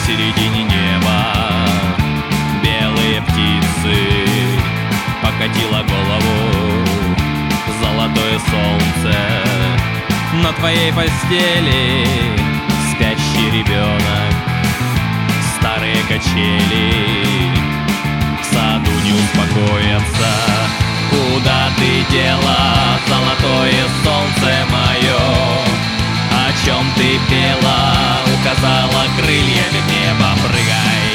посередине неба белые птицы. Покатило голову золотое солнце. На твоей постели спящий ребенок. Старые качели в саду не успокоятся. Куда ты дела, золотое солнце мое? О чем ты пела, указала крыльями в небо, прыгай.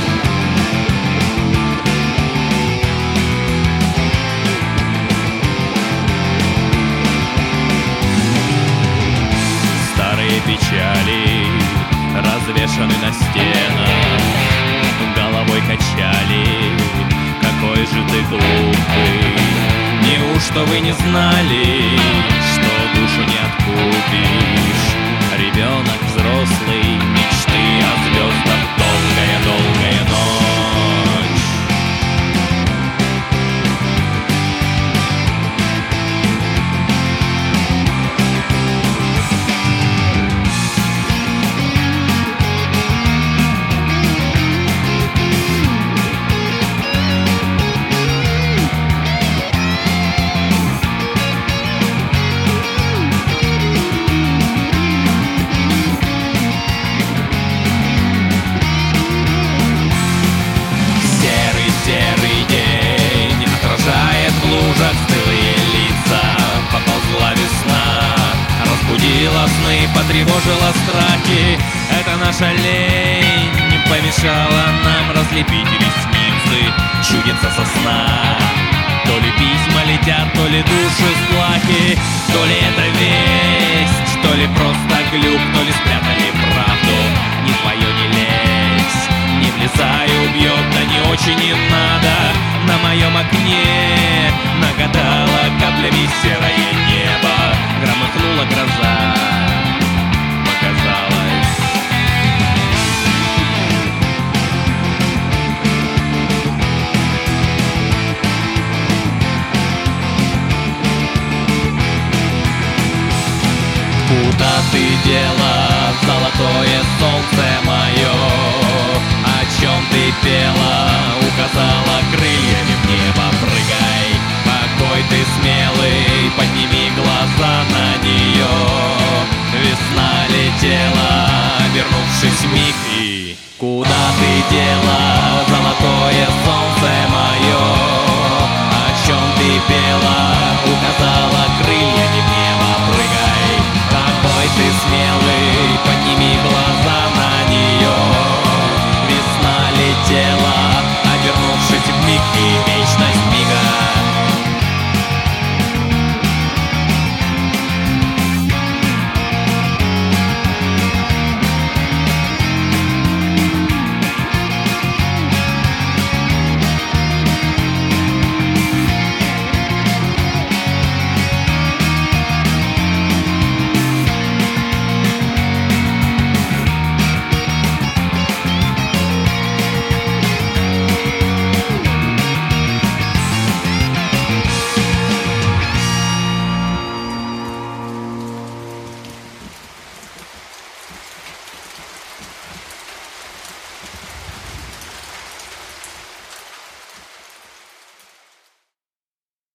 Старые печали развешаны на стенах, головой качали, какой же ты глупый. Неужто вы не знали, что душу не откупишь? Ребенок взрослый, мечты о звездах, долгая-долгая ночь. Серый день отражает в лужах стылые лица. Поползла весна, разбудила сны, потревожила страхи. Это наша лень помешала нам разлепить ресницы. Чудится со сна. То ли письма летят, то ли души сплахи, то ли это весть, то ли просто глюк, то ли спрятали правду. Не твое, не лезь, не влезай, убьет, да не очень и надо. На моем окне нагадала каплями серое небо. Громыхнула гроза, показалось. Куда ты дела, золотое солнце мое? О чем ты пела, указала крыльями в небо, прыгай. Какой ты смелый, подними глаза на нее. Весна летела, вернувшись в миг. И куда ты дела,